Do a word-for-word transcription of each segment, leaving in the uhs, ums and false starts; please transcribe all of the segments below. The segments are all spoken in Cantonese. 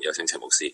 有請陳牧師。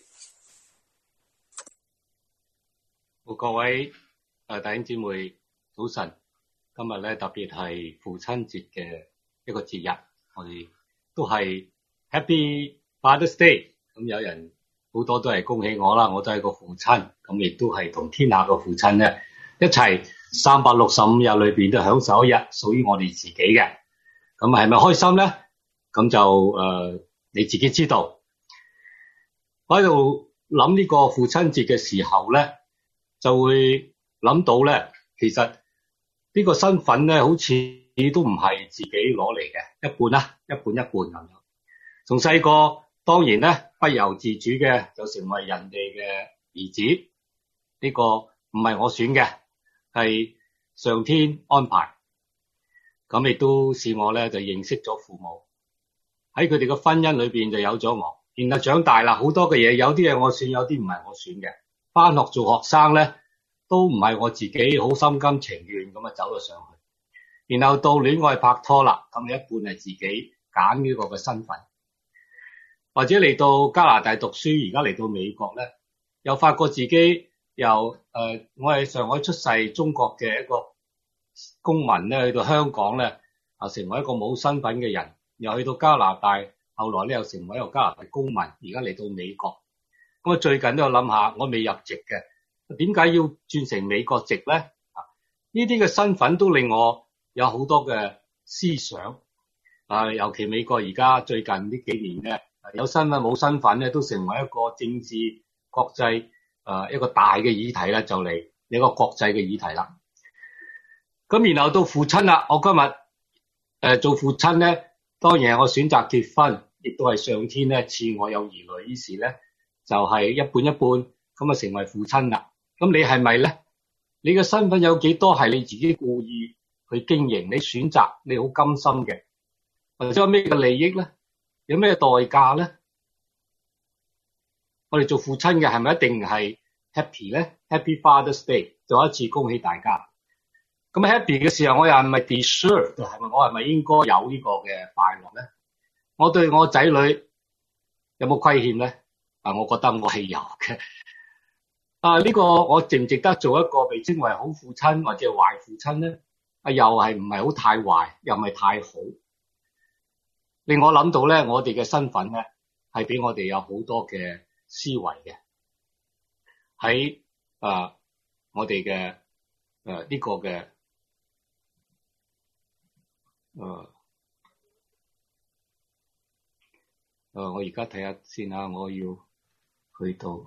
好，各位誒弟兄姊妹早晨，今日咧特別係父親節嘅一個節日，我哋都係 Happy Father's Day。咁有人好多都係恭喜我啦，我都係個父親，咁亦都係同天下嘅父親咧一齊三百六十五日裏邊都享受一日屬於我哋自己嘅。咁係咪開心咧？咁就誒、呃、你自己知道。我喺度諗呢個父親節嘅時候咧，就會諗到咧，其實呢個身份咧，好似都唔係自己攞嚟嘅，一半啦，一半一半咁樣。從細個當然咧，不由自主嘅就成為人哋嘅兒子，呢個唔係我選嘅，係上天安排。咁亦都使我咧就認識咗父母，喺佢哋嘅婚姻裏邊就有咗我。然後長大啦，好多嘅嘢，有啲嘢我選，有啲唔係我選嘅。翻學做學生咧，都唔係我自己好心甘情願咁啊走咗上去。然後到戀愛拍拖啦，咁一半係自己揀呢個嘅身份，或者嚟到加拿大讀書，而家嚟到美國咧，又發覺自己由誒、呃、我係上海出世中國嘅一個公民咧，去到香港咧啊，成為一個冇身份嘅人，又去到加拿大，後來咧又成為一個加拿大公民，而家嚟到美國。咁啊最近都有諗下，我未入籍嘅，點解要轉成美國籍咧？啊，呢啲嘅身份都令我有好多嘅思想啊，尤其美國而家最近呢幾年咧，有身份冇身份咧，都成為一個政治國際誒一個大嘅議題啦，就嚟一個國際嘅議題啦。咁然後到父親啦，我今日誒、呃、做父親咧，當然係我選擇結婚，亦都係上天咧賜我有兒女，於是咧就係、是、一半一半咁啊成為父親啦。咁你係咪咧？你嘅身份有幾多係你自己故意去經營？你選擇你好甘心嘅，或者有咩嘅利益咧？有咩代價咧？我哋做父親嘅係咪一定係 happy 咧 ？Happy Father's Day， 再一次恭喜大家。咁 happy 嘅時候，我又係咪 deserve？ 係咪我係咪應該有呢個嘅快樂咧？我對我仔女有冇虧欠咧？啊，我覺得我係有嘅。啊，呢個我值唔值得做一個被稱為好父親或者壞父親咧？啊，又係唔係好太壞，又唔係太好。令我諗到咧，我哋嘅身份咧係俾我哋有好多嘅思維嘅。喺啊，我哋嘅誒呢個嘅誒誒，我而家睇下先啊，我要去到。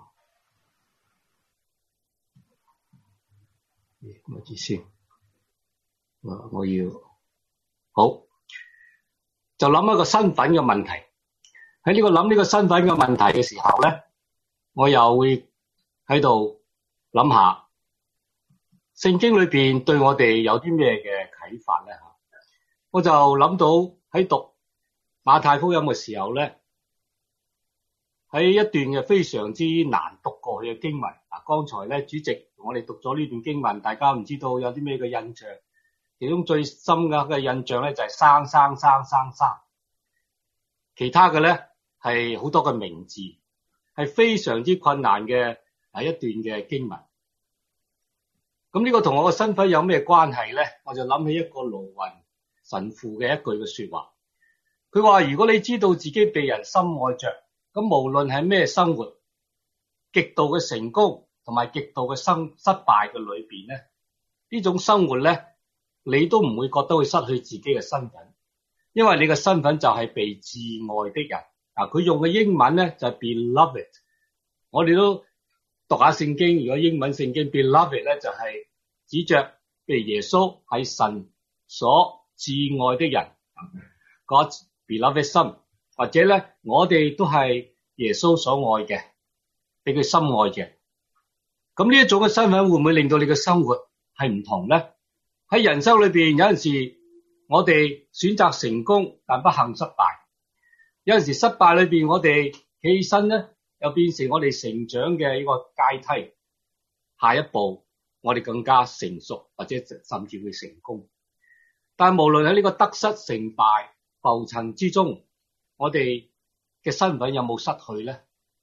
唔好意思，我我要好就諗一個身份嘅問題。喺呢個諗呢個身份嘅問題嘅時候咧，我又會喺度諗下聖經裏邊對我哋有啲咩嘅啟發咧吓。我就諗到喺讀馬太福音嘅時候咧，喺一段嘅非常之難讀過去嘅經文。嗱，剛才咧主席我哋讀咗呢段經文，大家唔知道有啲咩嘅印象？其中最深嘅嘅印象咧就係生生生生生，其他嘅咧係好多嘅名字，係非常之困難嘅係一段嘅經文。咁呢個同我嘅身份有咩關係咧？我就諗起一個盧雲神父嘅一句嘅說話，佢話：如果你知道自己被人深愛着，咁無論係咩生活，極度嘅成功同埋極度嘅生失敗嘅裏邊咧，呢種生活咧，你都唔會覺得會失去自己嘅身份，因為你嘅身份就係被至愛的人。嗱，佢用嘅英文咧就係 beloved， 我哋都讀下聖經，如果英文聖經 beloved 咧就係指着譬如耶穌係神所至愛的人 ，God's beloved son， 或者咧我哋都係耶穌所愛嘅，俾佢深愛嘅。咁呢一種嘅身份會唔會令到你嘅生活係唔同咧？喺人生裏邊有陣時我哋選擇成功，但不幸失敗；有陣時失敗裏邊我哋企起身咧，又變成我哋成長嘅一個階梯。下一步我哋更加成熟，或者甚至會成功。但係無論喺呢個得失成敗浮沉之中，我哋嘅身份有冇失去咧？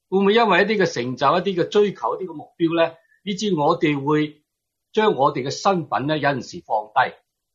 會唔會因為一啲嘅成就、一啲嘅追求、一啲嘅目標咧，以致我哋會將我哋嘅身份咧有陣時放低，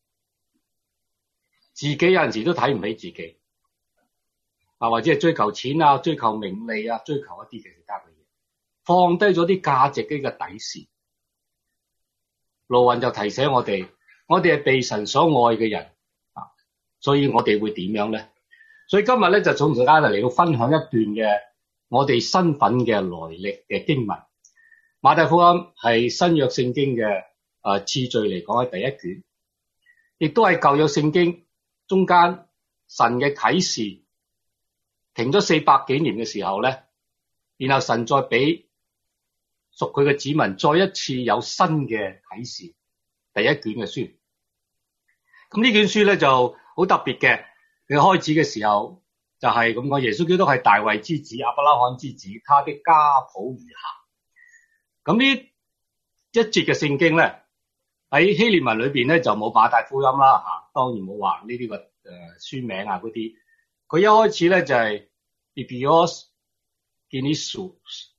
自己有陣時都睇唔起自己，啊或者係追求錢啊、追求名利啊、追求一啲嘅其他嘅嘢，放低咗啲價值嘅底線。路雲就提醒我哋，我哋係被神所愛嘅人啊，所以我哋會點樣咧？所以今日咧就從大家嚟到分享一段嘅我哋身份嘅來歷嘅經文。馬太福音係新約聖經嘅誒次序嚟講係第一卷，亦都係舊約聖經中間神嘅啟示停咗四百幾年嘅時候咧，然後神再俾屬佢嘅子民再一次有新嘅啟示，第一卷嘅書。咁呢卷書咧就好特別嘅，佢開始嘅時候就係咁講，耶穌基督係大衛之子、亞伯拉罕之子，他的家譜如下。咁呢一節嘅聖經咧喺希臘文裏邊咧就冇馬太福音啦吓，當然冇話呢啲個誒書名啊嗰啲。佢一開始咧就係 Biblios Genesis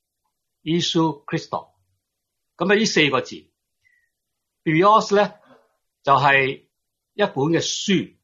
Iesu Christo， 咁啊呢四個字 Biblios 咧就係一本嘅書，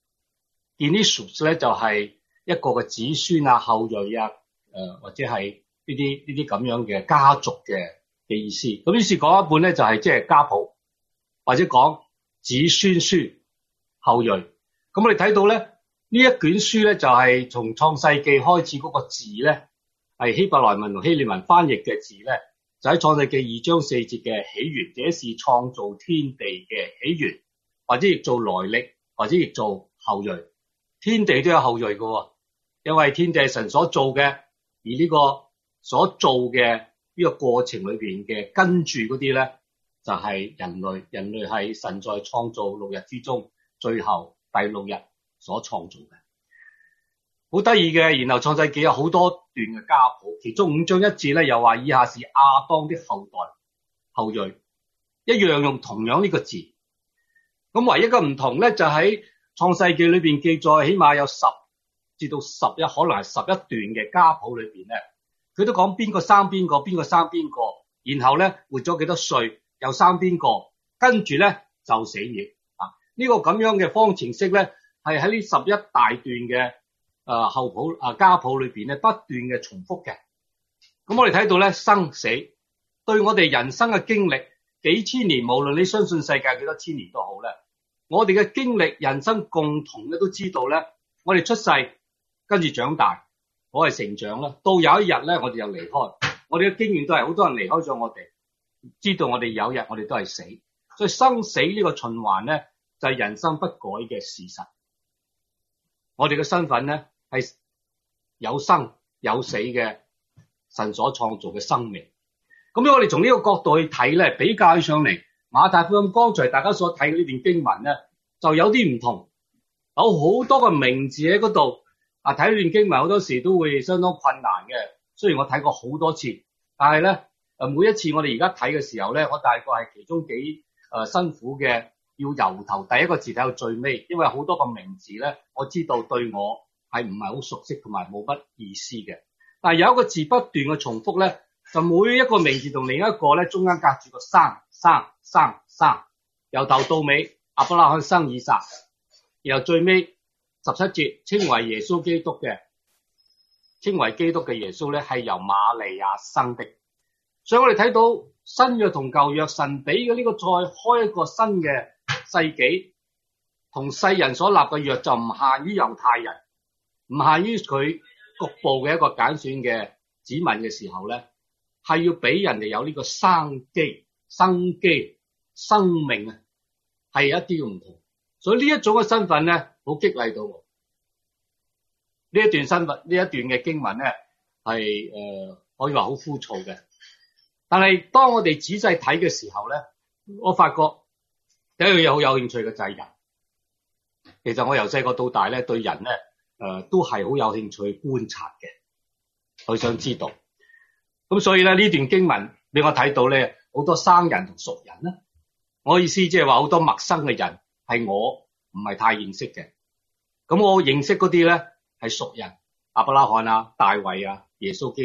Genesis 咧就係一個嘅子孫啊、後裔啊，誒或者係呢啲呢啲咁樣嘅家族嘅嘅意思。咁於是講一本咧就係即係家譜，或者講子孫書後裔。咁我哋睇到咧呢一卷書咧就係從創世記開始嗰個字咧係希伯來文同希臘文翻譯嘅字咧，就喺創世記二章四節嘅起源，這是創造天地嘅起源，或者亦做來歷，或者亦做後裔。天地都有後裔嘅，因為天地係神所做嘅，而呢個所做嘅呢個過程裏邊嘅跟住嗰啲咧就係人類，人類係神在創造六日之中最後第六日所創造嘅，好得意嘅。然後創世記有好多段嘅家譜，其中五章一節咧又話以下是亞當的後代後裔，一樣用同樣呢個字。咁唯一嘅唔同咧就喺創世記裏邊記載，起碼有十至到十一，可能係十一段嘅家譜裏邊咧，佢都講邊個生邊個，邊個生邊個，然後咧活咗幾多歲，又生邊個，跟住咧就死了啊！呢個咁樣嘅方程式咧，係喺呢十一大段嘅誒後譜啊家譜裏邊咧不斷嘅重複嘅。咁我哋睇到咧生死對我哋人生嘅經歷幾千年，無論你相信世界幾多千年都好咧，我哋嘅經歷人生共同嘅都知道咧，我哋出世跟住長大，我係成長啦，到有一日咧我哋又離開，我哋嘅經驗都係好多人離開咗我哋，知道我哋有一日我哋都係死，所以生死呢個循環咧就係人生不改嘅事實。我哋嘅身份咧係有生有死嘅神所創造嘅生命。咁樣我哋從呢個角度去睇咧，比較起上嚟，馬太福音剛才大家所睇嘅呢段經文咧，就有啲唔同，有好多個名字喺嗰度。啊，睇呢段經文好多時都會相當困難嘅。雖然我睇過好多次，但係咧，誒每一次我哋而家睇嘅時候咧，我大概係其中幾誒、呃、辛苦嘅，要由頭第一個字睇到最尾，因為好多個名字咧，我知道對我係唔係好熟悉同埋冇乜意思嘅。但係有一個字不斷嘅重複咧，就每一個名字同另一個咧中間隔住個生生生生，由頭到尾，亞伯拉罕生以撒，然後最尾十七節稱為耶穌基督嘅，稱為基督嘅耶穌咧係由瑪利亞生的。所以我哋睇到新約同舊約神俾嘅呢個再開一個新嘅世紀，同世人所立嘅約就唔限於猶太人，唔限於佢局部嘅一個揀選嘅子民嘅時候咧，係要俾人哋有呢個生機、生機、生命啊，係一啲唔同。所以呢一種嘅身份咧，好激勵到我。呢一段身份，呢一段嘅經文咧，係誒、呃、可以話好枯燥嘅。但係當我哋仔細睇嘅時候咧，我發覺有一樣嘢好有興趣嘅就係人。其實我由細個到大咧，對人咧誒、呃、都係好有興趣觀察嘅，我想知道。咁所以咧呢段經文俾我睇到咧，好多生人同熟人啦。我意思即係話好多陌生嘅人係我唔係太認識嘅。咁我認識嗰啲咧係熟人，亞伯拉罕啊、大衛啊、耶穌基督。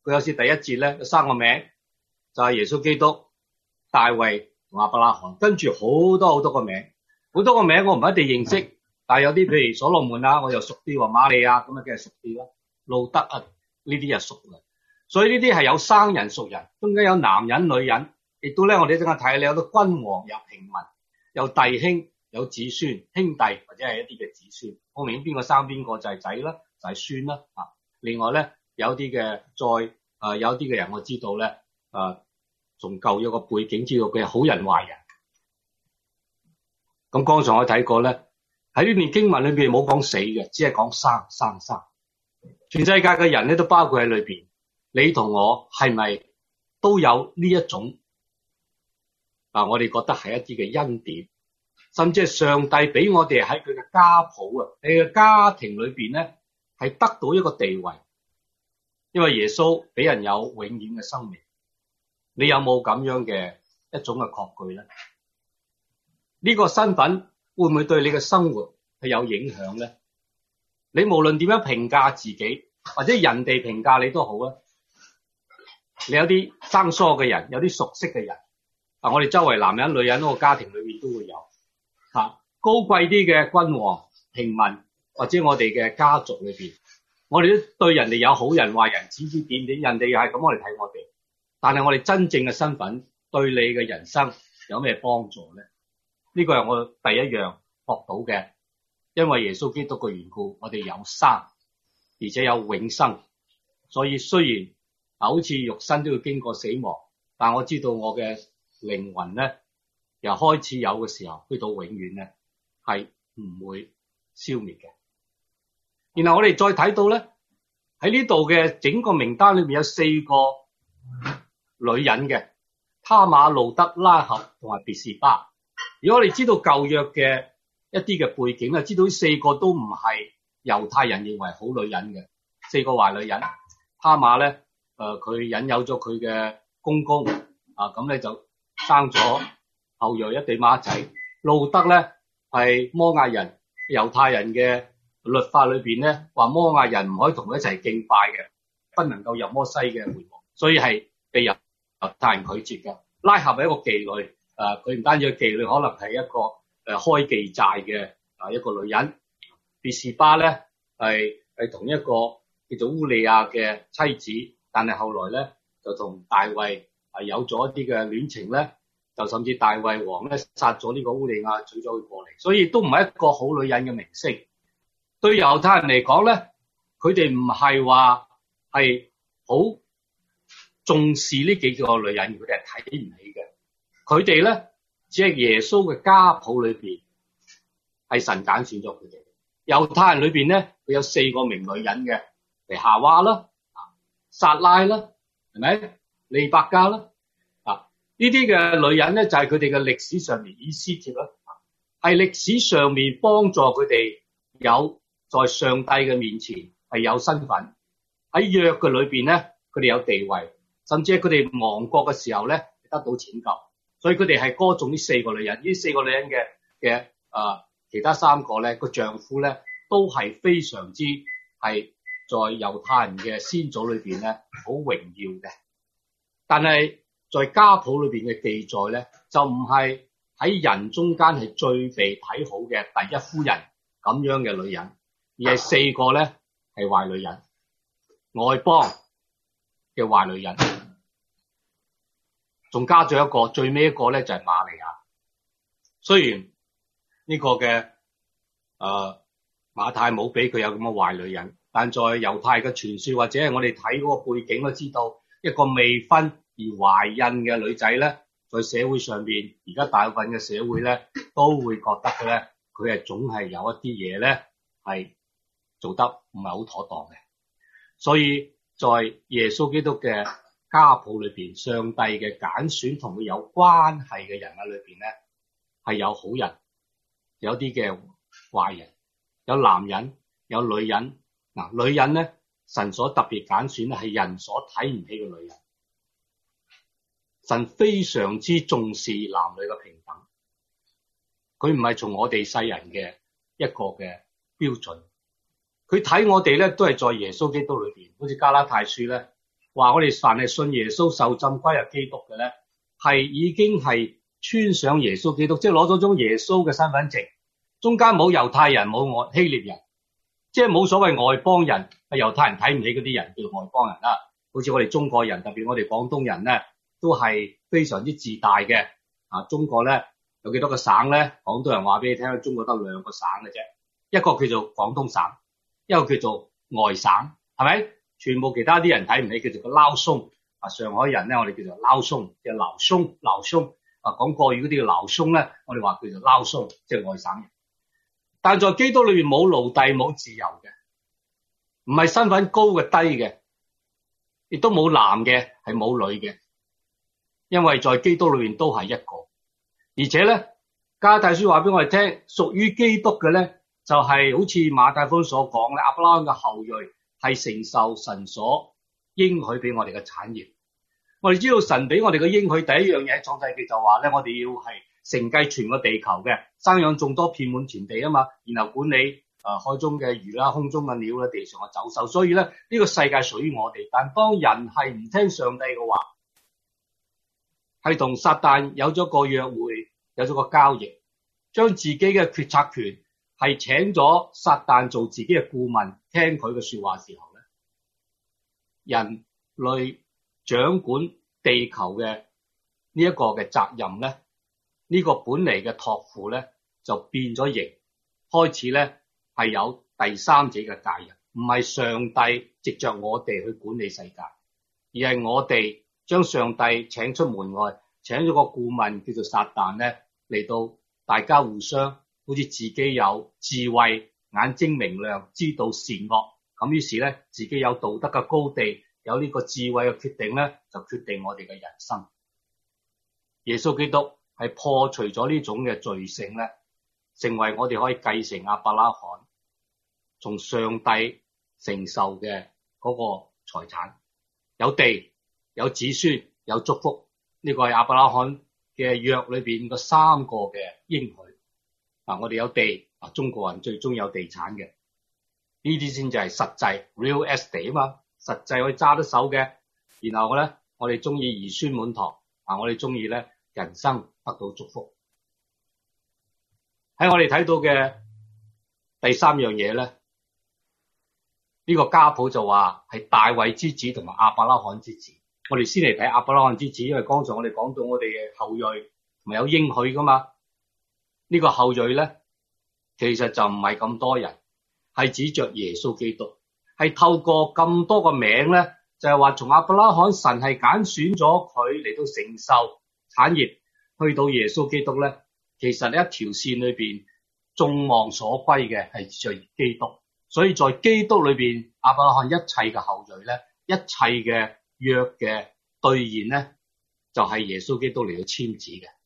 佢有時第一節咧三個名，就係、是、耶穌基督、大衛同亞伯拉罕，跟住好多好多個名，好多個名我唔一定認識，但係有啲譬如所羅門啊，我又熟啲喎，瑪利亞咁啊，梗係熟啲啦，路德啊呢啲又熟啦，所以呢啲係有生人熟人，中間有男人女人，亦都咧我哋等下睇，你有啲君王有平民，有弟兄有子孫兄弟或者係一啲嘅子孫，好明顯邊個生邊個就係仔啦，就係孫啦啊。另外咧有啲嘅再啊、呃、有啲嘅人我知道咧啊，從舊約個背景知道佢係好人壞人。咁剛才我睇過咧，喺呢段經文裏邊冇講死嘅，只係講生生生。全世界嘅人咧都包括喺裏邊，你同我係咪都有呢一種啊？我哋覺得係一啲嘅恩典，甚至係上帝俾我哋喺佢嘅家譜啊，喺佢嘅家庭裏邊咧係得到一個地位，因為耶穌俾人有永遠嘅生命。你有冇咁樣嘅一種嘅確據咧？呢個身份會唔會對你嘅生活係有影響咧？你無論點樣評價自己，或者人哋評價你都好啊。你有啲生疏嘅人，有啲熟悉嘅人啊，我哋周圍男人女人嗰個家庭裏面都會有吓高貴啲嘅君王、平民或者我哋嘅家族裏邊，我哋都對人哋有好人壞人指指點點，人哋又係咁我哋睇我哋，但係我哋真正嘅身份對你嘅人生有咩幫助咧？呢個係我第一樣學到嘅，因為耶穌基督嘅緣故，我哋有生，而且有永生。所以雖然啊，好似肉身都要經過死亡，但我知道我嘅靈魂咧，由開始有嘅時候，去到永遠咧，係唔會消滅嘅。然後我哋再睇到咧，喺呢度嘅整個名單裏面有四個女人嘅，他瑪、路德、拉合同埋別是巴。如果我哋知道舊約嘅一啲嘅背景啊，知道呢四個都唔係猶太人認為好女人嘅，四個壞女人。他瑪咧，誒佢引誘咗佢嘅公公啊，咁咧就生咗後裔一對孖仔。路德咧係摩亞人，猶太人嘅律法裏邊咧話摩亞人唔可以同佢一齊敬拜嘅，不能夠入摩西嘅會幕，所以係被猶太人拒絕嘅。拉合係一個妓女。誒，佢唔單止係妓女，可能係一個誒、呃、開妓寨嘅啊一個女人。別是巴咧係係同一個叫做烏利亞嘅妻子，但係後來咧就同大衛係有咗一啲嘅戀情咧，就甚至大衛王咧殺咗呢個烏利亞，娶咗佢過嚟，所以都唔係一個好女人嘅名聲。對猶太人嚟講咧，佢哋唔係話係好重視呢幾個女人，佢哋係睇唔起嘅。佢哋咧只係耶穌嘅家譜裏邊係神揀選咗佢哋。猶太人裏邊咧，佢有四個名女人嘅，譬如夏娃啦、撒拉啦，係咪？利百加啦，啊呢啲嘅女人咧就係佢哋嘅歷史上面以斯帖啦，係歷史上面幫助佢哋有在上帝嘅面前係有身份，喺約嘅裏邊咧佢哋有地位，甚至係佢哋亡國嘅時候咧得到拯救。所以佢哋係歌頌呢四個女人，呢四個女人嘅嘅啊，其他三個咧個丈夫咧都係非常之係在猶太人嘅先祖裏邊咧好榮耀嘅。但係在家譜裏邊嘅記載咧，就唔係喺人中間係最被睇好嘅第一夫人咁樣嘅女人，而係四個咧係壞女人，外邦嘅壞女人。仲加咗一個，最尾一個咧就係瑪利亞。雖然呢個嘅誒、呃、馬太冇俾佢有咁嘅壞女人，但在猶太嘅傳說或者係我哋睇嗰個背景都知道，一個未婚而懷孕嘅女仔咧，在社會上邊，而家大部分嘅社會咧都會覺得佢咧，佢係總係有一啲嘢咧係做得唔係好妥當嘅。所以在耶穌基督嘅家譜裏邊，上帝嘅揀選同佢有關係嘅人物裏邊咧，係有好人，有啲嘅壞人，有男人，有女人。嗱、呃，女人咧，神所特別揀選咧，係人所睇唔起嘅女人。神非常之重視男女嘅平等，佢唔係從我哋世人嘅一個嘅標準，佢睇我哋咧都係在耶穌基督裏邊，好似加拉太書咧。 話我哋凡係信耶穌受浸歸入基督嘅咧，係已經係穿上耶穌基督，即係攞咗種耶穌嘅身份證，中間冇猶太人，冇外希臘人，即係冇所謂外邦人。猶太人睇唔起嗰啲人叫外邦人啦，好似我哋中國人，特別我哋廣東人咧，都係非常之自大嘅。啊，中國咧有幾多個省咧？廣東人話俾你聽，中國得兩個省嘅啫，一個叫做廣東省，一個叫做外省，係咪？全部其他啲人睇唔起，叫做個撈鬆。啊，上海人咧，我哋叫做撈鬆，即係撈鬆，撈鬆。啊，講國語嗰啲叫撈鬆咧，我哋話叫做撈鬆，即係外省人。但在基督裏邊冇奴隸，冇自由嘅，唔係身份高嘅低嘅，亦都冇男嘅係冇女嘅，因為在基督裏邊都係一個。而且咧，加拉太書話俾我哋聽，屬於基督嘅咧，就係、是、好似馬太福音所講咧，亞伯拉罕嘅後裔係承受神所應許俾我哋嘅產業。我哋知道神俾我哋嘅應許，第一樣嘢喺創世記就話咧，我哋要係承繼全個地球嘅，生養眾多，遍滿全地啊嘛，然後管理誒、呃、海中嘅魚啦、空中嘅鳥啦、地上嘅走獸。所以咧，呢、這個世界屬於我哋。但當人係唔聽上帝嘅話，係同撒旦有咗個約會，有咗個交易，將自己嘅決策權係請咗撒旦做自己嘅顧問，聽佢嘅說話時候咧，人類掌管地球嘅呢一個嘅責任咧，呢、這個本嚟嘅託付咧就變咗形，開始咧係有第三者嘅介入，唔係上帝藉着我哋去管理世界，而係我哋將上帝請出門外，請咗個顧問叫做撒旦咧嚟到，大家互相好似自己有智慧、眼睛明亮，知道善惡，咁於是咧自己有道德嘅高地，有呢個智慧嘅決定咧，就決定我哋嘅人生。耶穌基督係破除咗呢種嘅罪性咧，成為我哋可以繼承亞伯拉罕從上帝承受嘅嗰個財產，有地、有子孫、有祝福。呢、這個係亞伯拉罕嘅約裏邊個三個嘅應許。啊，我哋有地，啊，中國人最中意有地產嘅，呢啲先至係實際 real estate 啊嘛，實際可以揸得手嘅。然後咧，我哋中意兒孫滿堂，啊，我哋中意咧人生得到祝福。喺我哋睇到嘅第三樣嘢咧，呢、這個家譜就話係大衛之子同埋亞伯拉罕之子。我哋先嚟睇亞伯拉罕之子，因為剛才我哋講到我哋嘅後裔同埋有應許噶嘛。呢、這個後裔咧，其實就唔係咁多人，係指着耶穌基督，係透過咁多個名咧，就係話從亞伯拉罕神係揀選咗佢嚟到承受產業，去到耶穌基督咧，其實呢一條線裏邊眾望所歸嘅係在基督，所以在基督裏邊亞伯拉罕一切嘅後裔咧，一切嘅約嘅兌現咧，就係、是、耶穌基督嚟到簽字嘅。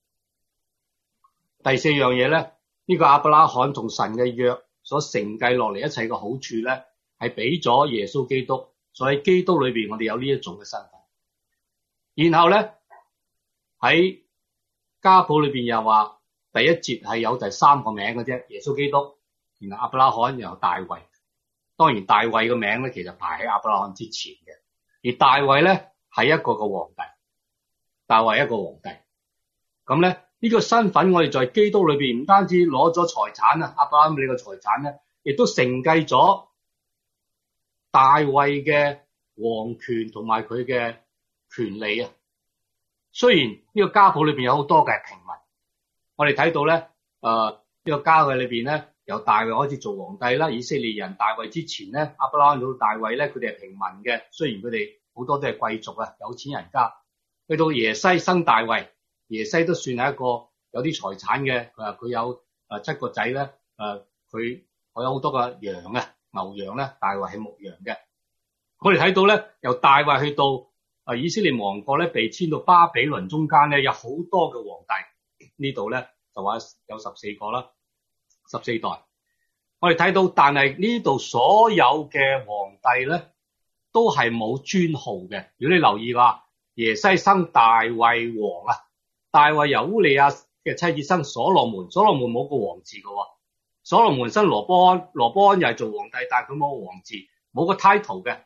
第四樣嘢咧，呢、這個亞伯拉罕同神嘅約所承繼落嚟一切嘅好處咧，係俾咗耶穌基督，所以基督裏邊我哋有呢一種嘅身份。然後咧喺家譜裏邊又話第一節係有第三個名嘅啫，耶穌基督，然後亞伯拉罕，然後大衛。當然大衛嘅名咧其實排喺亞伯拉罕之前嘅，而大衛咧係一個個皇帝，大衛一個皇帝。咁咧。呢個身份我哋在基督裏邊唔單止攞咗財產啊，亞伯拉罕你個財產咧，亦都承繼咗大衛嘅皇權同埋佢嘅權利啊。雖然呢個家譜裏邊有好多嘅平民，我哋睇到咧，誒、呃、呢、這個家譜裏邊咧，由大衛開始做皇帝啦。以色列人大衛之前咧，亞伯拉罕到大衛咧，佢哋係平民嘅，雖然佢哋好多都係貴族啊，有錢人家。去到耶西生大衛。耶西都算係一個有啲財產嘅，佢話佢有誒七個仔咧，誒佢我有好多個羊啊，牛羊咧，大衛係牧羊嘅。我哋睇到咧，由大衛去到誒以色列王國咧，被遷到巴比倫中間咧，有好多嘅皇帝。呢度咧就話有十四個啦，十四代。我哋睇到，但係呢度所有嘅皇帝咧，都係冇尊號嘅。如果你留意嘅話，耶西生大衛王啊。大衛由烏利亞嘅妻子生所羅門，所羅門冇個王字嘅，所羅門生羅波安，羅波安又係做皇帝，但係佢冇個王字，冇個 title 嘅。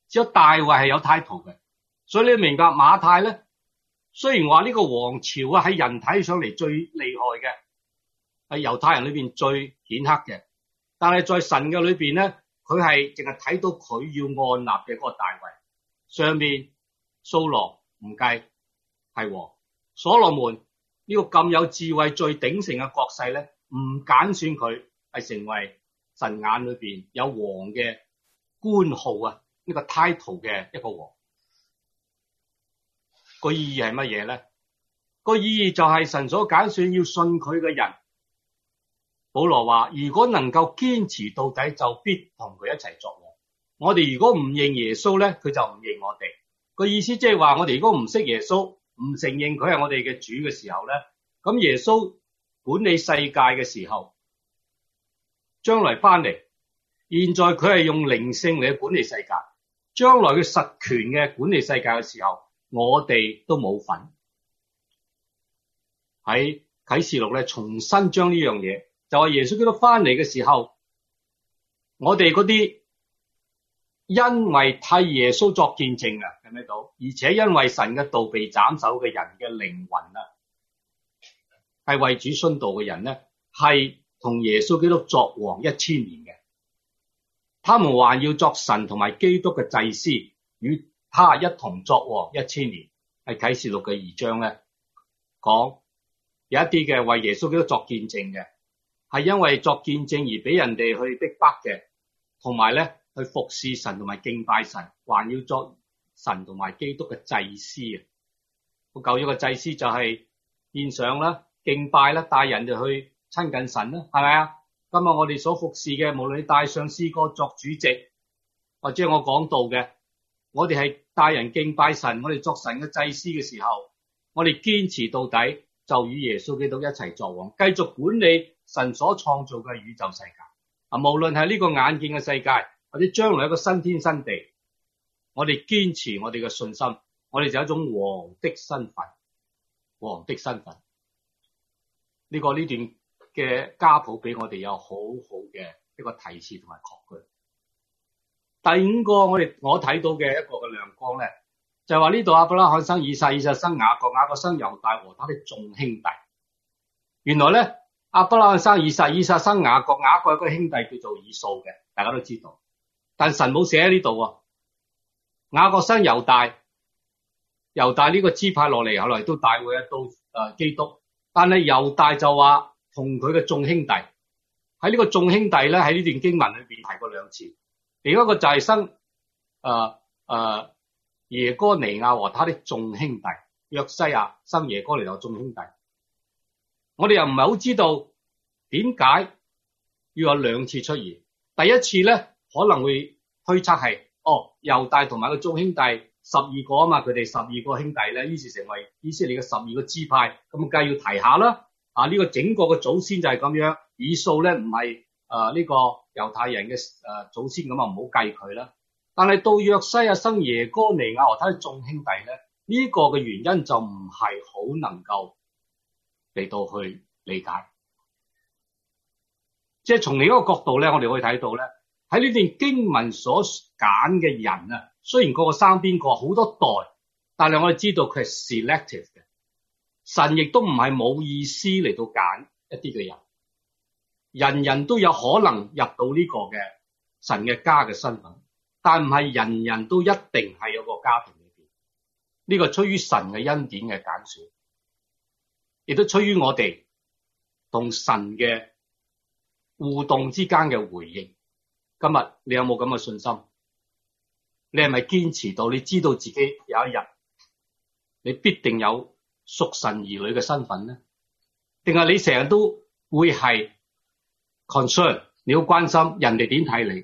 只有大衛係有 title 嘅。所以你明白馬太咧，雖然話呢個王朝啊喺人睇上嚟最厲害嘅，係猶太人裏邊最顯赫嘅，但係在神嘅裏邊咧，佢係淨係睇到佢要按立嘅嗰個大衛。上面掃羅唔計係王，所羅門呢個咁有智慧最鼎盛嘅國勢咧，唔揀選佢係成為神眼裏邊有王嘅官號啊，呢個 title 嘅一個王。個意義係乜嘢咧？個意義就係神所揀選要信佢嘅人。保羅話：如果能夠堅持到底，就必同佢一齊作王。我哋如果唔認耶穌咧，佢就唔認我哋。個意思即係話，我哋如果唔識耶穌，唔承認佢係我哋嘅主嘅時候咧，咁耶穌管理世界嘅時候，將來翻嚟，現在佢係用靈性嚟管理世界，將來佢實權嘅管理世界嘅時候，我哋都冇份。喺啟示錄咧，重新將呢樣嘢，就話耶穌基督翻嚟嘅時候，我哋嗰啲因為替耶穌作見證啊，睇唔睇到？而且因為神嘅道被斬首嘅人嘅靈魂啊，係為主殉道嘅人咧，係同耶穌基督作王一千年嘅。他們還要作神同埋基督嘅祭司，與他一同作王一千年。係啟示錄嘅二章咧，講有一啲嘅為耶穌基督作見證嘅，係因為作見證而俾人哋去逼迫嘅，同埋咧去服侍神同埋敬拜神，還要作神同埋基督嘅祭司啊！個舊約嘅祭司就係獻上啦、敬拜啦、帶人哋去親近神啦，係咪啊？今日我哋所服侍嘅，無論你帶上詩歌作主席，或者我講道嘅，我哋係帶人敬拜神，我哋作神嘅祭司嘅時候，我哋堅持到底，就與耶穌基督一齊作王，繼續管理神所創造嘅宇宙世界。啊，無論係呢個眼見嘅世界，或者將來一個新天新地，我哋堅持我哋嘅信心，我哋就有一種王的身份，王的身份。呢個呢段嘅家譜俾我哋有好好嘅一個提示同埋確據。第五個我哋我睇到嘅一個嘅亮光咧，就係話呢度亞伯拉罕生以撒，以撒生雅各，雅各生猶大和他的眾兄弟。原來咧亞伯拉罕生以撒，以撒生雅各，雅各有個兄弟叫做以掃嘅，大家都知道。但神冇寫喺呢度喎。雅各生猶大，猶大呢個支派落嚟，後來都帶會到誒、呃、基督。但係猶大就話同佢嘅眾兄弟，喺呢個眾兄弟咧，喺呢段經文裏邊提過兩次。另一個就係生誒誒、呃呃、耶哥尼亞和他的眾兄弟，約西亞生耶哥尼亞眾兄弟。我哋又唔係好知道點解要有兩次出現。第一次咧可能會推測係哦，猶大同埋個眾兄弟十二個啊嘛，佢哋十二個兄弟咧，於是成為以色列嘅十二個支派，咁梗係要提下啦。啊，呢、這個整個嘅祖先就係咁樣，以掃咧唔係誒呢個猶太人嘅誒、呃、祖先，咁啊唔好計佢啦。但係到約西亞生耶哥尼亞和他嘅眾兄弟咧，呢、這個嘅原因就唔係好能夠嚟到去理解。即係從另一個角度咧，我哋可以睇到咧，喺呢段經文所揀嘅人啊，雖然個個生邊個好多代，但係我哋知道佢係 selective 嘅。神亦都唔係冇意思嚟到揀一啲嘅人，人人都有可能入到呢個嘅神嘅家嘅身份，但唔係人人都一定係有個家庭裏邊。呢個出於神嘅恩典嘅揀選，亦都出於我哋同神嘅互動之間嘅回應。今日你有冇咁嘅信心？你係咪堅持到你知道自己有一日你必定有屬神兒女嘅身份呢？定係你成日都會係 concern， 你好關心人哋點睇你？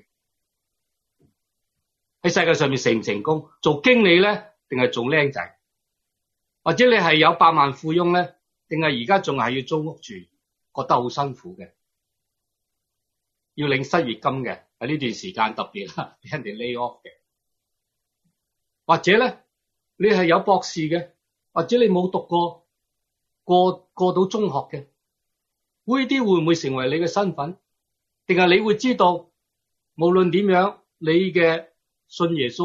喺世界上面成唔成功？做經理咧，定係做僆仔？或者你係有百萬富翁咧，定係而家仲係要租屋住，覺得好辛苦嘅，要領失業金嘅，喺呢段時間特別啦，俾人哋 lay off 嘅。或者咧，你係有博士嘅，或者你冇讀過過過到中學嘅，呢啲會唔會成為你嘅身份？定係你會知道，無論點樣，你嘅信耶穌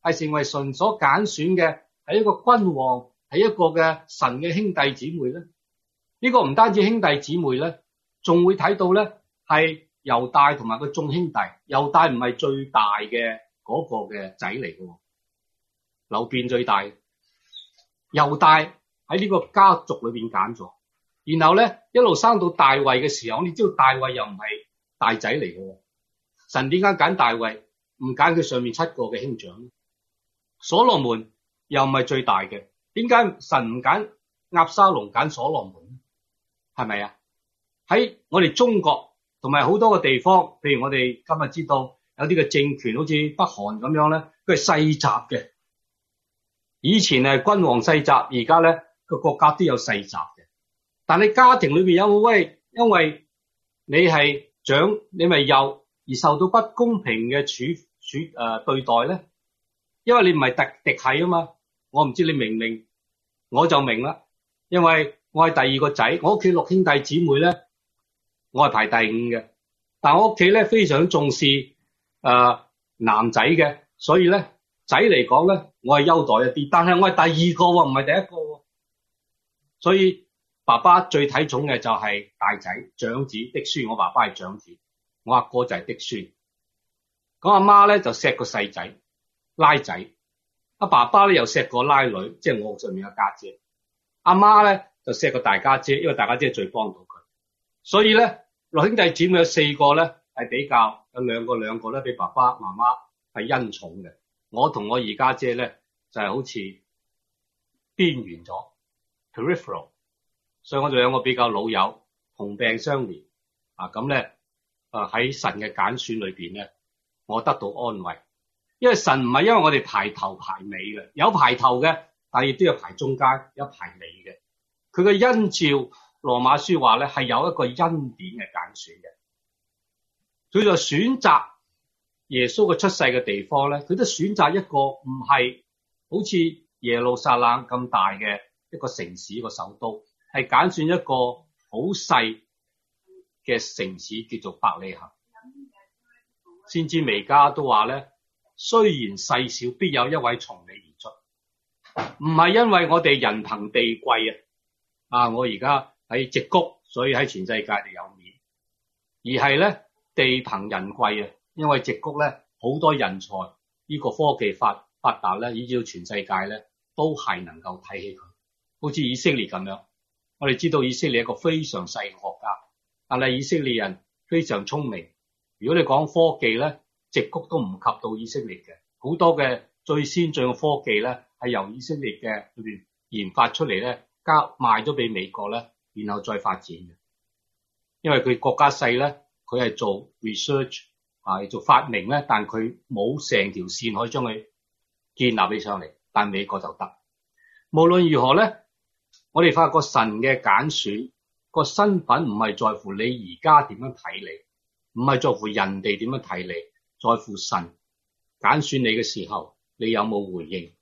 係成為神所揀選嘅，係一個君王，係一個嘅神嘅兄弟姊妹咧。呢、這個唔單止兄弟姊妹咧，仲會睇到咧係猶大同埋個眾兄弟。猶大唔係最大嘅嗰個嘅仔嚟嘅，流便最大。猶大喺呢個家族裏邊揀咗，然後咧一路生到大衛嘅時候，你知道大衛又唔係大仔嚟嘅，神點解揀大衛，唔揀佢上面七個嘅兄長？所羅門又唔係最大嘅，點解神唔揀押沙龍，揀所羅門？係咪啊？喺我哋中國同埋好多個地方，譬如我哋今日知道有啲嘅政權，好似北韓咁樣咧，佢係世襲嘅。以前係君王世襲，而家咧個國家都有世襲嘅。但係家庭裏邊有冇喂？因為你係長，你咪幼而受到不公平嘅處處誒、呃、對待咧？因為你唔係特嫡系啊嘛。我唔知你明唔明？我就明啦，因為我係第二個仔，我屋企六兄弟姊妹咧，我係排第五嘅。但我屋企咧非常重視誒、呃、男仔嘅，所以咧仔嚟講咧，我係優待一啲。但係我係第二個喎，唔係第一個喎。所以爸爸最睇重嘅就係大仔長子嫡孫，我爸爸係長子，我阿哥就係嫡孫。咁阿媽咧就錫個細仔拉仔，阿爸爸咧又錫個拉女，即係我上面嘅家姐。阿媽咧就錫個大家姐，因為大家姐最幫到佢。所以咧六兄弟姊妹有四個咧係比較，有兩個兩個咧俾爸爸媽媽係恩寵嘅。我同我二家姐咧就係、是、好似邊緣咗 peripheral， 所以我哋兩個比較老友，同病相憐啊。咁咧啊喺神嘅揀選裏邊咧，我得到安慰，因為神唔係因為我哋排頭排尾嘅，有排頭嘅，但係亦都有排中間，有排尾嘅。佢嘅恩召，羅馬書話咧係有一個恩典嘅揀選嘅。佢就選擇耶穌嘅出世嘅地方咧，佢都選擇一個唔係好似耶路撒冷咁大嘅一個城市，一個首都，係揀選一個好細嘅城市叫做伯利恆。先知彌迦都話咧，雖然細小，必有一位從你而出。唔係因為我哋人憑地貴啊，啊我而家喺矽谷，所以喺全世界就有面，而係咧地憑人貴啊。因為矽谷咧好多人才，呢、這個科技發發達咧，以至到全世界咧都係能夠睇起佢。好似以色列咁樣，我哋知道以色列係一個非常細嘅國家，但係以色列人非常聰明。如果你講科技咧，矽谷都唔及到以色列嘅。好多嘅最先進嘅科技咧，係由以色列嘅裏邊研發出嚟咧，交賣咗俾美國咧，然後再發展嘅。因為佢國家細咧，佢係做 research 啊，做發明咧，但佢冇成條線可以將佢建立起上嚟，但美國就得。無論如何咧，我哋發覺神嘅揀選個身份唔係在乎你而家點樣睇你，唔係在乎人哋點樣睇你，在乎神揀選你嘅時候，你有冇回應？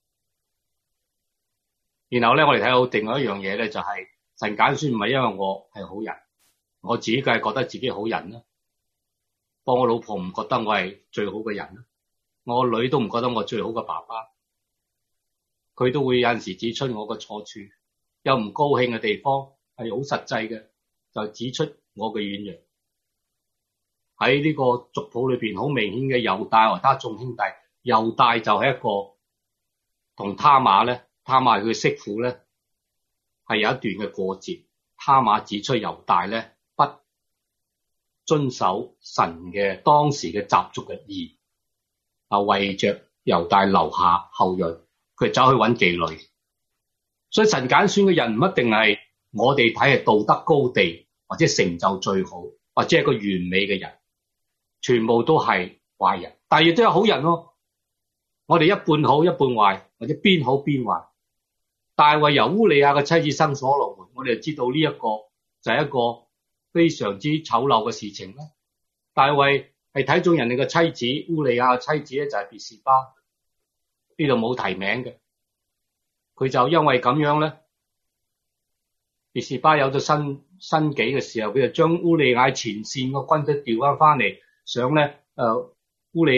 然後咧，我哋睇到另外一樣嘢咧，就係神揀選唔係因為我係好人，我自己梗係覺得自己好人啦。幫我老婆唔覺得我係最好嘅人啦，我女都唔覺得我最好嘅爸爸，佢都會有陣時指出我嘅錯處，有唔高興嘅地方係好實際嘅，就指出我嘅軟弱。喺呢個族譜裏邊好明顯嘅猶大和他眾兄弟，猶大就係一個同他瑪咧，他瑪佢媳婦咧係有一段嘅過節，他瑪指出猶大咧不遵守神嘅當時嘅習俗嘅義，啊為着猶大留下後裔，佢走去揾妓女。所以神揀選嘅人唔一定係我哋睇係道德高地或者成就最好或者係個完美嘅人，全部都係壞人，但係亦都有好人咯。我哋一半好一半壞，或者邊好邊壞。大衛由烏利亞嘅妻子生所羅門，我哋就知道呢一個就係一個非常之醜陋嘅事情啦。大衛係睇中人哋嘅妻子，烏利亞嘅妻子咧就係別是巴，呢度冇提名嘅。佢就因為咁樣咧，別是巴有咗新新紀嘅時候，佢就將烏利亞前線個軍隊調翻翻嚟，想咧誒烏利亞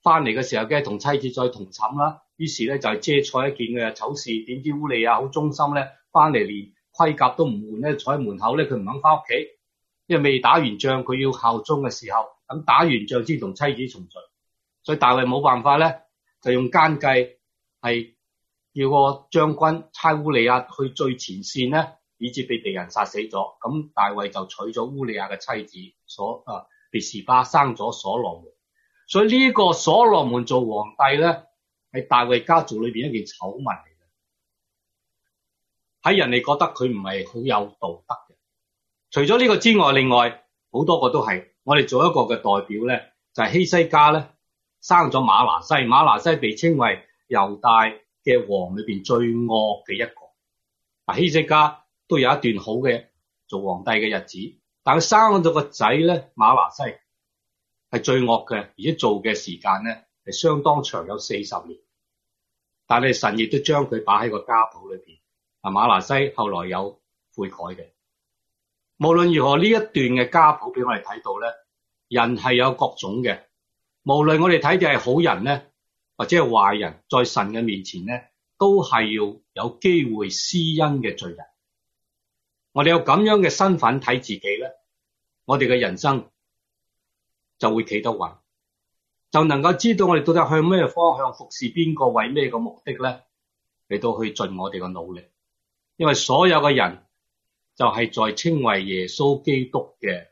翻嚟嘅時候梗係同妻子再同寢啦，於是咧就係遮錯一件嘅醜事，點知烏利亞好忠心咧，翻嚟連盔甲都唔換咧，坐喺門口咧，佢唔肯翻屋企，因為未打完仗，佢要效忠嘅時候，等打完仗先同妻子重聚，所以大衛冇辦法咧，就用奸計係叫個將軍差烏利亞去最前線咧，以致被敵人殺死咗。咁大衛就娶咗烏利亞嘅妻子所啊別是巴，生咗所羅門。所以呢個所羅門做皇帝咧，係大衛家族裏邊一件醜聞嚟嘅，喺人哋覺得佢唔係好有道德嘅。除咗呢個之外，另外好多個都係。我哋做一個嘅代表咧，就係希西家咧生咗瑪拿西，瑪拿西被稱為猶大嘅王裏邊最惡嘅一個。啊，希西家都有一段好嘅做皇帝嘅日子，但佢生咗個仔咧，瑪拿西係最惡嘅，而且做嘅時間咧係相當長，有四十年。但係神亦都將佢擺喺個家譜裏邊。啊，瑪拿西後來有悔改嘅。無論如何，呢一段嘅家譜俾我哋睇到咧，人係有各種嘅。無論我哋睇嘅係好人咧，或者係壞人，在神嘅面前咧，都係要有機會施恩嘅罪人。我哋有咁樣嘅身份睇自己咧，我哋嘅人生就會企得穩，就能夠知道我哋到底向咩方向服侍邊個，為咩個目的咧，嚟到去盡我哋嘅努力。因為所有嘅人就係在稱為耶穌基督嘅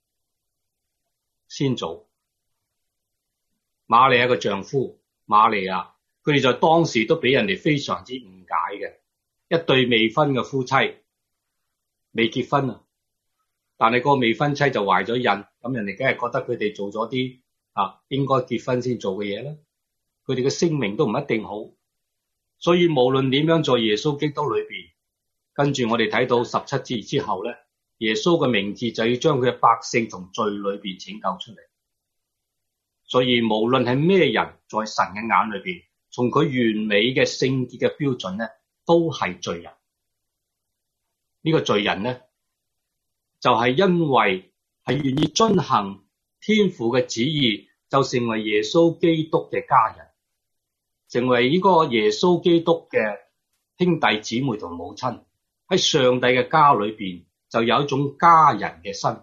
先祖。瑪利亞嘅丈夫瑪利亞，佢哋在當時都俾人哋非常之誤解嘅，一對未婚嘅夫妻，未結婚啊，但係個未婚妻就懷咗孕，咁人哋梗係覺得佢哋做咗啲啊應該結婚先做嘅嘢啦。佢哋嘅聲名都唔一定好，所以無論點樣在耶穌基督裏邊，跟住我哋睇到十七節之後咧，耶穌嘅名字就要將佢嘅百姓從罪裏邊拯救出嚟。所以無論係咩人，在神嘅眼裏邊，從佢完美嘅聖潔嘅標準咧，都係罪人。呢個罪人咧，就係因為係願意遵行天父嘅旨意，就成為耶穌基督嘅家人，成為呢個耶穌基督嘅兄弟姊妹同母親。喺上帝嘅家裏邊，就有一種家人嘅身份。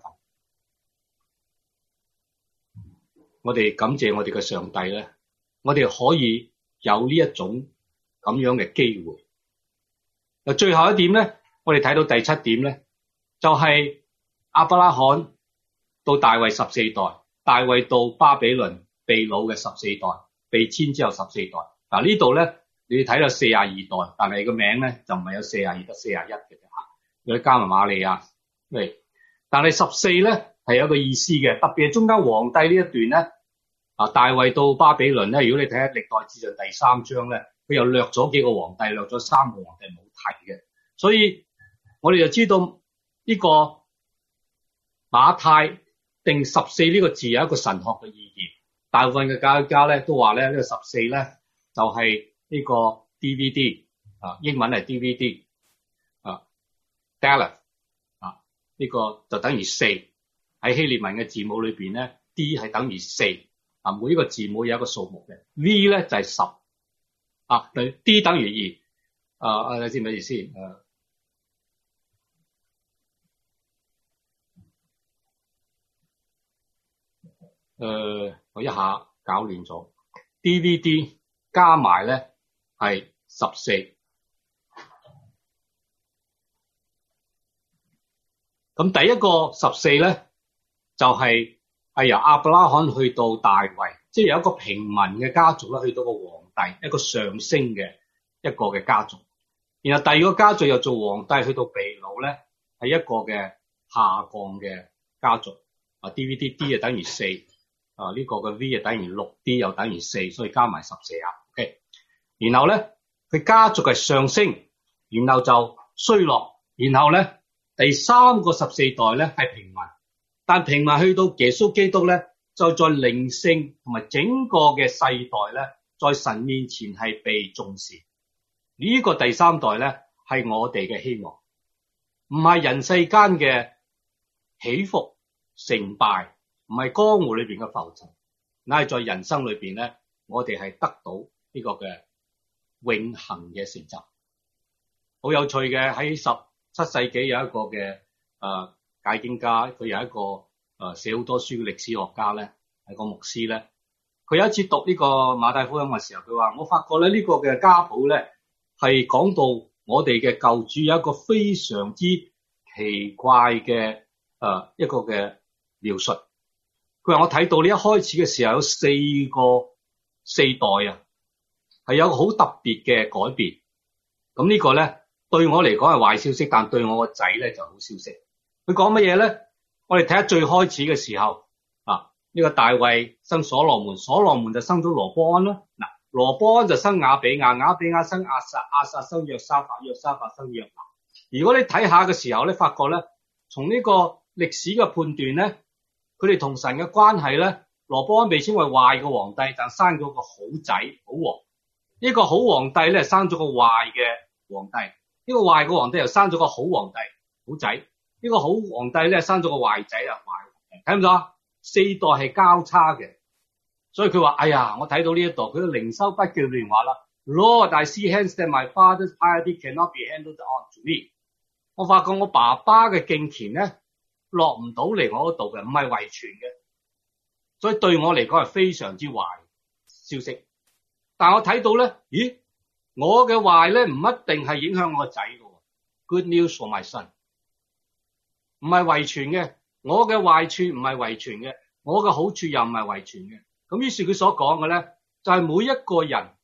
我哋感謝我哋嘅上帝咧，我哋可以有呢一種咁樣嘅機會。嗱，最後一點咧，我哋睇到第七點咧，就係亞伯拉罕到大衛十四代，大衛到巴比倫被擄嘅十四代，被遷之後十四代。嗱，呢度咧，你睇到四十二代，但係個名咧就唔係有四十二得四十一嘅啫吓，有加埋瑪利亞。喂，但係十四咧係有個意思嘅，特別係中間皇帝呢一段咧，啊，大衛到巴比倫咧，如果你睇下歷代志上第三章咧，佢又略咗幾個皇帝，略咗三個皇帝冇提嘅，所以我哋就知道呢個馬太定十四呢個字有一個神學嘅意義。大部分嘅教育家咧都話咧呢個十四咧就係呢個 D V D 啊，英文係 D V D 啊 Daleth 啊，呢個就等於四，喺希臘文嘅字母裏邊咧 D 係等於四啊，每一個字母有一個數目嘅 V 咧就係十啊，對 D 等於二啊，你知唔知意思？誒、啊誒，我一下搞亂咗 D V D 加埋咧係十四。咁第一個十四咧就係、是、係由亞伯拉罕去到大衛，即係由一個平民嘅家族咧去到個皇帝，一個上升嘅一個嘅家族。然後第二個家族又做皇帝去到被擄咧，係一個嘅下降嘅家族。啊 D V D D 就等於四。啊！呢、這個嘅 V 就等於六 ，D 又等於四，所以加埋十四啊。OK， 然後咧佢家族係上升，然後就衰落，然後咧第三個十四代咧係平民，但平民去到耶穌基督咧，就在靈性同埋整個嘅世代咧，在神面前係被重視。呢、這個第三代咧係我哋嘅希望，唔係人世間嘅起伏成敗。唔係江湖裏邊嘅浮沉，乃係在人生裏邊咧我哋係得到呢個嘅永恆嘅成就。好有趣嘅，喺十七世紀有一個嘅誒、呃、解經家，佢有一個誒、呃、寫好多書嘅歷史學家咧，係個牧師咧。佢有一次讀呢個馬太福音嘅時候，佢話：我發覺咧呢、這個嘅家譜咧係講到我哋嘅救主有一個非常之奇怪嘅誒、呃、一個嘅描述。佢話我睇到呢一開始嘅時候有四個四代啊，係有個好特別嘅改變。咁呢個咧對我嚟講係壞消息，但對我個仔咧就好消息。佢講乜嘢咧？我哋睇下最開始嘅時候啊，呢、這個大衛生所羅門，所羅門就生咗羅波安啦。嗱，羅波安就生亞比亞，亞比亞生亞撒，亞撒生約沙法，約沙法生約拿。如果你睇下嘅時候咧，發覺咧，從呢個歷史嘅判斷咧，佢哋同神嘅關係咧，羅波安被稱為壞嘅皇帝，但生咗個好仔好王。呢、這個好皇帝咧生咗個壞嘅皇帝，呢、這個壞嘅皇帝又生咗個好皇帝好仔。呢、這個好皇帝咧生咗個壞仔啊，壞皇帝，睇唔到啊？四代係交叉嘅，所以佢話：哎呀，我睇到呢一度，佢嘅靈修筆記裏面話啦 ，Lord, I see hence that my father's piety cannot be handed on to me。我發覺我爸爸嘅敬虔咧落唔到嚟我嗰度嘅，唔係遺傳嘅，所以對我嚟講係非常之壞消息。但我睇到咧，咦，我嘅壞咧唔一定係影響我個仔嘅。Good news for my son， 唔係遺傳嘅，我嘅壞處唔係遺傳嘅，我嘅好處又唔係遺傳嘅。咁於是佢所講嘅咧，就係每一個人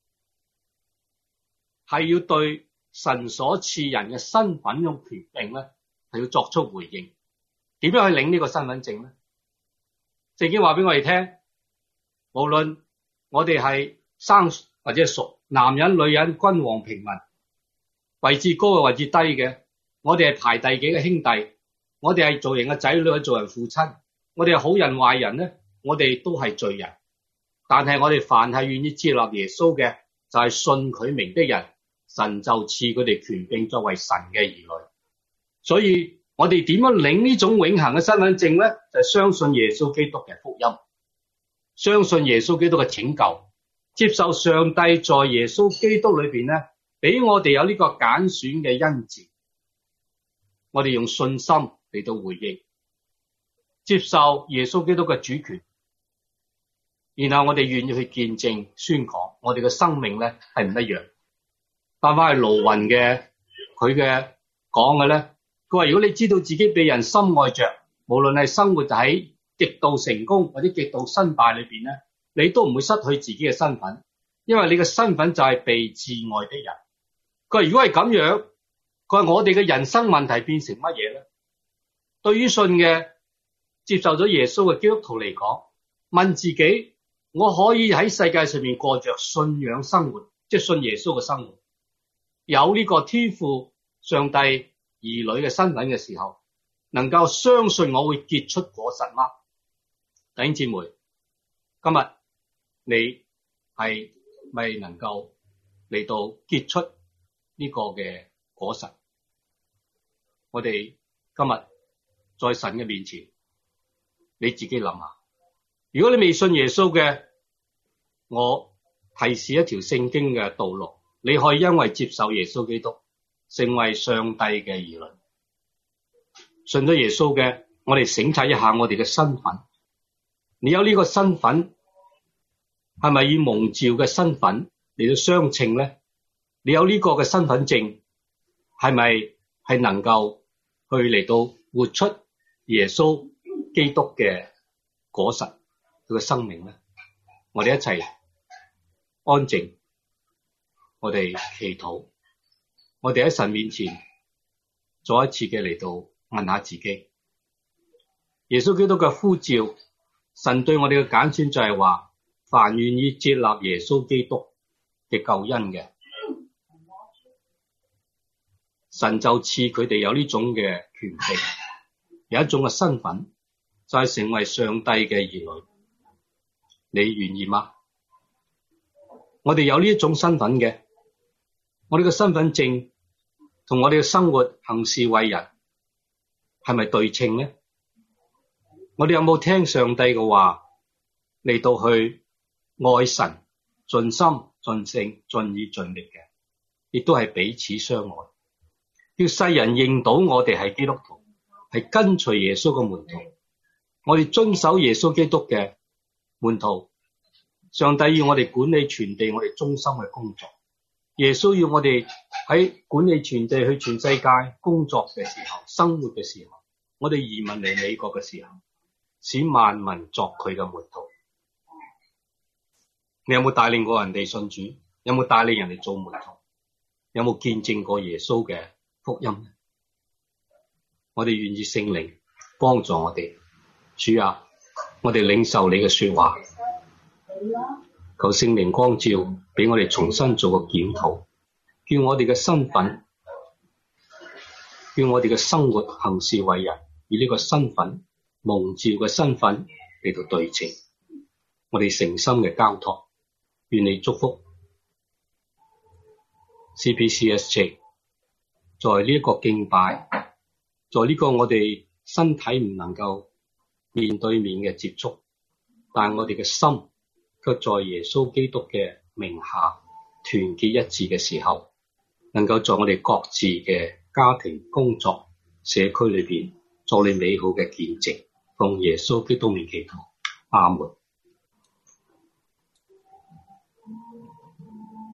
係要對神所賜人嘅身份嘅權柄咧，係要作出回應。點樣去領呢個身份證咧？聖經話俾我哋聽，無論我哋係生或者係屬，男人、女人、君王、平民，位置高嘅、位置低嘅，我哋係排第幾嘅兄弟，我哋係做人嘅仔女，係做人父親，我哋係好人壞人咧，我哋都係罪人。但係我哋凡係願意接納耶穌嘅，就係信佢名的人，神就賜佢哋權柄作為神嘅兒女。所以我哋點樣領呢種永恆嘅身份證咧？就係相信耶穌基督嘅福音，相信耶穌基督嘅拯救，接受上帝在耶穌基督裏邊咧，俾我哋有呢個揀選嘅恩賜。我哋用信心嚟到回應，接受耶穌基督嘅主權，然後我哋願意去見證宣講，我哋嘅生命咧係唔一樣。翻返去盧雲嘅佢嘅講嘅咧，佢話如果你知道自己被人深愛着，無論係生活喺極度成功或者極度失敗裏邊咧，你都唔會失去自己嘅身份，因為你嘅身份就係被摯愛的人。佢話如果係咁樣，佢話我哋嘅人生問題變成乜嘢咧？對於信嘅接受咗耶穌嘅基督徒嚟講，問自己，我可以喺世界上面過着信仰生活，即係信耶穌嘅生活，有呢個天父上帝兒女嘅身份嘅時候，能夠相信我會結出果實嗎？弟兄姊妹，今日你係咪能夠嚟到結出呢個嘅果實？我哋今日在神嘅面前，你自己諗下。如果你未信耶穌嘅，我提示一條聖經嘅道路，你可以因為接受耶穌基督，成為上帝嘅兒女。信咗耶穌嘅，我哋省察一下我哋嘅身份。你有呢個身份，係咪以蒙召嘅身份嚟到相稱咧？你有呢個嘅身份證，係咪係能夠去嚟到活出耶穌基督嘅果實，佢嘅生命咧？我哋一齊安靜，我哋祈禱，我哋喺神面前再一次嘅嚟到問下自己，耶穌基督嘅呼召，神對我哋嘅揀選就係話，凡願意接納耶穌基督嘅救恩嘅，神就賜佢哋有呢種嘅權利，有一種嘅身份，就係成為上帝嘅兒女。你願意嗎？我哋有呢一種身份嘅，我哋嘅身份證同我哋嘅生活行事為人係咪對稱呢？我哋有冇聽上帝嘅話嚟到去愛神盡心、盡性、盡意、盡力嘅，亦都係彼此相愛，叫世人認到我哋係基督徒，係跟隨耶穌嘅門徒，我哋遵守耶穌基督嘅門徒。上帝要我哋管理全地，我哋忠心嘅工作。耶穌要我哋喺管理全地去全世界工作嘅時候，生活嘅時候，我哋移民嚟美國嘅時候，使萬民作佢嘅門徒。你有冇帶領過人哋信主？有冇帶領人哋做門徒？有冇見證過耶穌嘅福音？我哋願意聖靈幫助我哋。主啊，我哋領受你嘅說話，求聖靈光照，俾我哋重新做個檢討，叫我哋嘅身份，叫我哋嘅生活行事為人，以呢個身份蒙召嘅身份嚟到對稱。我哋誠心嘅交託，願你祝福 C P C S J， 在呢一個敬拜，在呢個我哋身體唔能夠面對面嘅接觸，但係我哋嘅心卻在耶穌基督嘅名下團結一致嘅時候，能夠在我哋各自嘅家庭、工作、社區裏邊做你美好嘅見證。奉耶穌基督名祈禱，阿門。